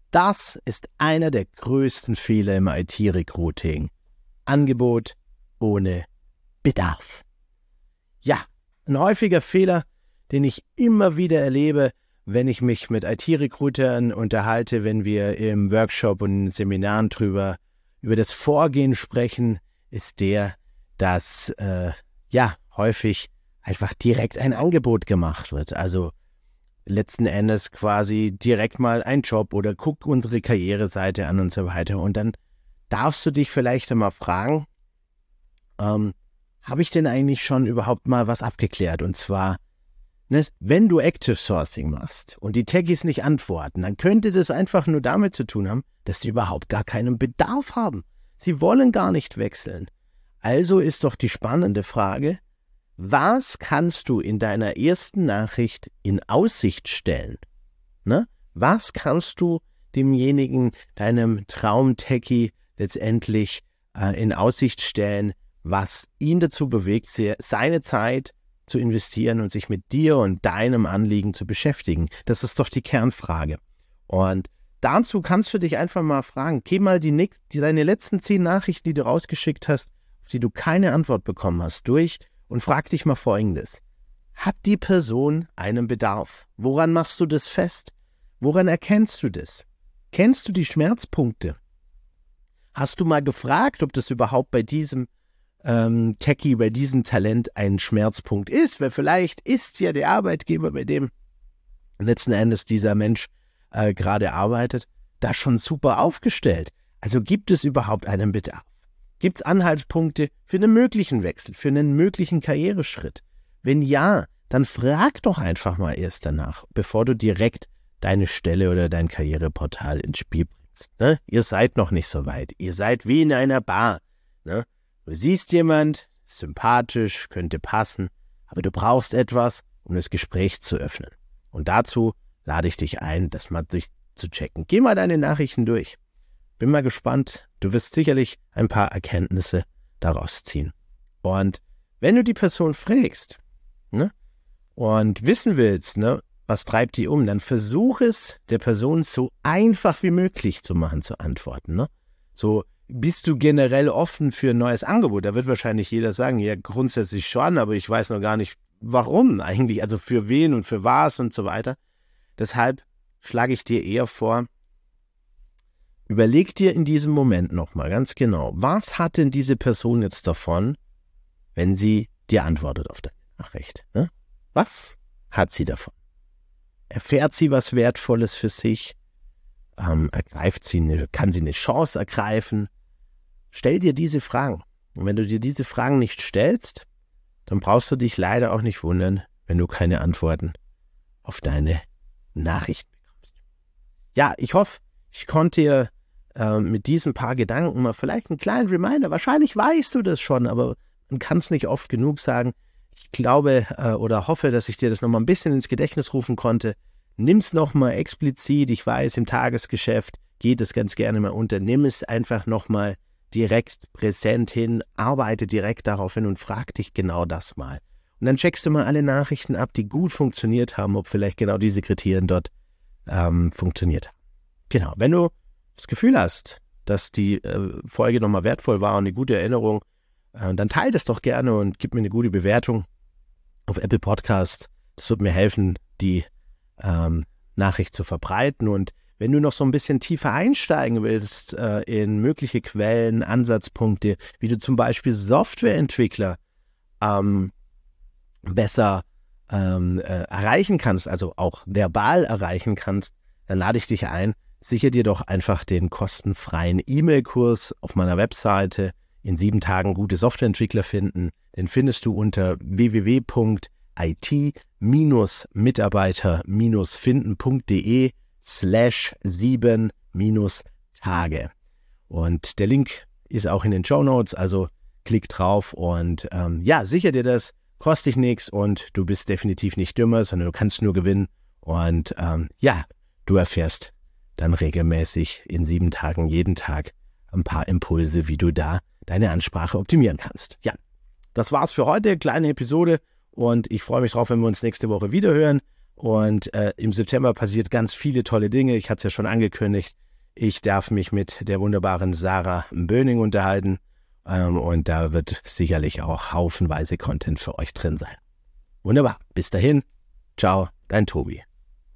das ist einer der größten Fehler im IT-Recruiting. Angebot ohne Bedarf. Ja, ein häufiger Fehler, den ich immer wieder erlebe, wenn ich mich mit IT-Recruitern unterhalte, wenn wir im Workshop und in Seminaren über das Vorgehen sprechen, ist der, dass häufig einfach direkt ein Angebot gemacht wird. Also letzten Endes quasi direkt mal ein Job oder guck unsere Karriereseite an und so weiter. Und dann darfst du dich vielleicht einmal fragen, habe ich denn eigentlich schon überhaupt mal was abgeklärt? Und zwar, wenn du Active Sourcing machst und die Techies nicht antworten, dann könnte das einfach nur damit zu tun haben, dass die überhaupt gar keinen Bedarf haben. Sie wollen gar nicht wechseln. Also ist doch die spannende Frage, was kannst du in deiner ersten Nachricht in Aussicht stellen? Was kannst du demjenigen, deinem Traum-Techie letztendlich in Aussicht stellen, was ihn dazu bewegt, seine Zeit zu investieren und sich mit dir und deinem Anliegen zu beschäftigen? Das ist doch die Kernfrage. Und dazu kannst du dich einfach mal fragen, geh mal deine letzten 10 Nachrichten, die du rausgeschickt hast, auf die du keine Antwort bekommen hast, durch und frag dich mal Folgendes. Hat die Person einen Bedarf? Woran machst du das fest? Woran erkennst du das? Kennst du die Schmerzpunkte? Hast du mal gefragt, ob das überhaupt bei diesem Techie, bei diesem Talent ein Schmerzpunkt ist? Weil vielleicht ist ja der Arbeitgeber, bei dem letzten Endes dieser Mensch gerade arbeitet, da schon super aufgestellt. Also gibt es überhaupt einen Bedarf? Gibt es Anhaltspunkte für einen möglichen Wechsel, für einen möglichen Karriereschritt? Wenn ja, dann frag doch einfach mal erst danach, bevor du direkt deine Stelle oder dein Karriereportal ins Spiel bringst. Ihr seid noch nicht so weit. Ihr seid wie in einer Bar. Du siehst jemand, sympathisch, könnte passen, aber du brauchst etwas, um das Gespräch zu öffnen. Und dazu lade ich dich ein, das mal durchzuchecken. Geh mal deine Nachrichten durch. Bin mal gespannt. Du wirst sicherlich ein paar Erkenntnisse daraus ziehen. Und wenn du die Person fragst, und wissen willst, was treibt die um, dann versuch es der Person so einfach wie möglich zu machen, zu antworten. So, bist du generell offen für ein neues Angebot? Da wird wahrscheinlich jeder sagen, ja, grundsätzlich schon, aber ich weiß noch gar nicht, warum eigentlich, also für wen und für was und so weiter. Deshalb schlage ich dir eher vor, überleg dir in diesem Moment nochmal ganz genau, was hat denn diese Person jetzt davon, wenn sie dir antwortet auf deine Nachricht? Was hat sie davon? Erfährt sie was Wertvolles für sich? Kann sie eine Chance ergreifen? Stell dir diese Fragen. Und wenn du dir diese Fragen nicht stellst, dann brauchst du dich leider auch nicht wundern, wenn du keine Antworten auf deine Nachrichten bekommst. Ja, ich hoffe, ich konnte dir mit diesen paar Gedanken mal vielleicht einen kleinen Reminder, wahrscheinlich weißt du das schon, aber man kann es nicht oft genug sagen. Ich glaube oder hoffe, dass ich dir das nochmal ein bisschen ins Gedächtnis rufen konnte. Nimm's nochmal explizit. Ich weiß, im Tagesgeschäft geht es ganz gerne mal unter. Nimm es einfach nochmal direkt präsent hin, arbeite direkt darauf hin und frag dich genau das mal. Und dann checkst du mal alle Nachrichten ab, die gut funktioniert haben, ob vielleicht genau diese Kriterien dort funktioniert haben. Genau, wenn du das Gefühl hast, dass die Folge nochmal wertvoll war und eine gute Erinnerung, dann teile das doch gerne und gib mir eine gute Bewertung auf Apple Podcasts. Das wird mir helfen, die Nachricht zu verbreiten. Und wenn du noch so ein bisschen tiefer einsteigen willst in mögliche Quellen, Ansatzpunkte, wie du zum Beispiel Softwareentwickler besser erreichen kannst, also auch verbal erreichen kannst, dann lade ich dich ein, sichere dir doch einfach den kostenfreien E-Mail-Kurs auf meiner Webseite in 7 Tagen gute Softwareentwickler finden. Den findest du unter www.it-mitarbeiter-finden.de/7-Tage. Und der Link ist auch in den Shownotes, also klick drauf und sicher dir das, kostet dich nichts und du bist definitiv nicht dümmer, sondern du kannst nur gewinnen und du erfährst dann regelmäßig in 7 Tagen, jeden Tag ein paar Impulse, wie du da deine Ansprache optimieren kannst. Ja, das war's für heute, kleine Episode und ich freue mich drauf, wenn wir uns nächste Woche wieder hören Und im September passiert ganz viele tolle Dinge. Ich hatte es ja schon angekündigt. Ich darf mich mit der wunderbaren Sarah Böning unterhalten. Und da wird sicherlich auch haufenweise Content für euch drin sein. Wunderbar. Bis dahin. Ciao, dein Tobi.